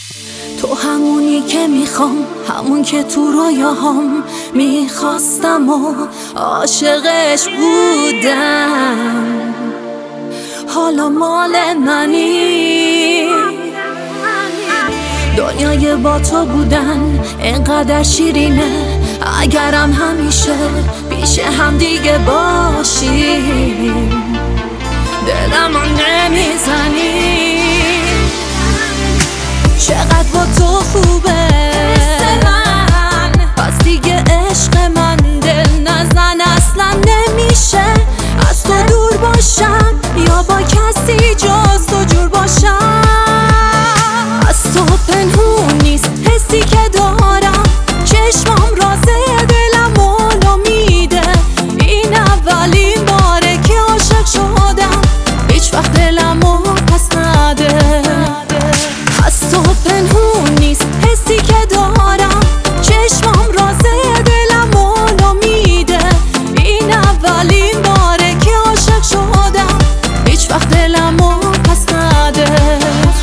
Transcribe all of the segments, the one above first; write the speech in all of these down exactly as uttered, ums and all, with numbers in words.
تو همونی که میخوام، همون که تو رویاهام میخواستم و عاشقش بودم، حالا مال منی. دنیای با تو بودن اینقدر شیرینه، اگرم همیشه پیش هم دیگه باشیم، دلم نمیزنی. چقدر با تو خوبه من، پس دیگه عشق من دل نزن، اصلا نمیشه از تو دور باشم یا با کسی جز تو جور باشم. از تو پنهون نیست حسی که دارم، چشمام رازه دلم اولو میده. این اولین باره که عاشق شدم، هیچ وقت دلمو پس نده. از تو پنهون نیست حسی که دارم، چشمام رازه دلم اولو میده. این اولین باره که عاشق شدم، هیچ وقت دلمو پس نده.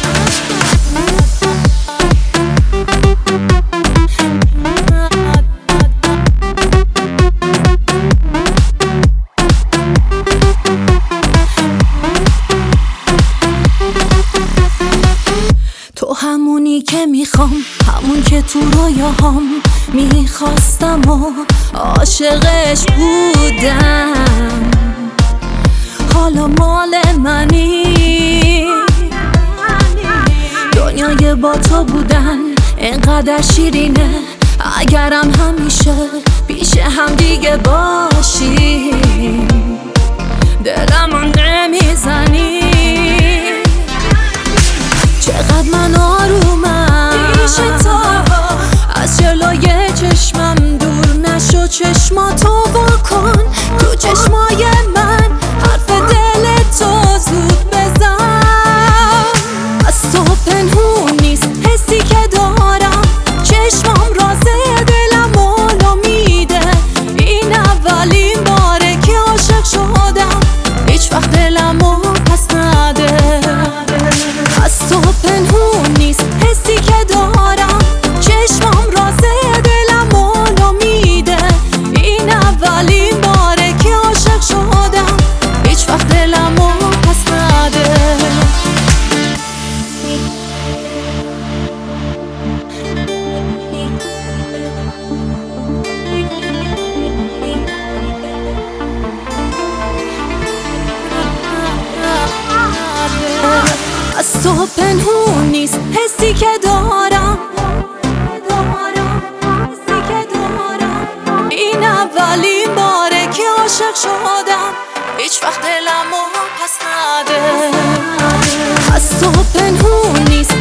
تو همونی که میخوام، همون که تو رویاهام میخواستم و عاشقش بودم، حالا مال منی. دنیای با تو بودن اینقدر شیرینه، اگرم همیشه پیش هم دیگه باشیم، دلم نمیزنی. چقدر من آرومم پیش تو، از جلوی چشمم دور نشو. چشماتو واکن تو چشمای من، حرف دل تو زود بزن. از تو پنهون نیست حسی که دارم، چشمام رازه دلم اولو میده. این اولین باره که عاشق شدم، هیچ وقت دلمو پس نده. از تو پنهون نیست حسی که دارم، چشمام رازه دلم اولو میده. این اولین باره که عاشق شدم، هیچ وقت دلمو پس نده. از تو پنهون نیست حسی که دارم، این اولین باره که عاشق شدم، هیچ وقت دلمو پس نده. از تو پنهون نیست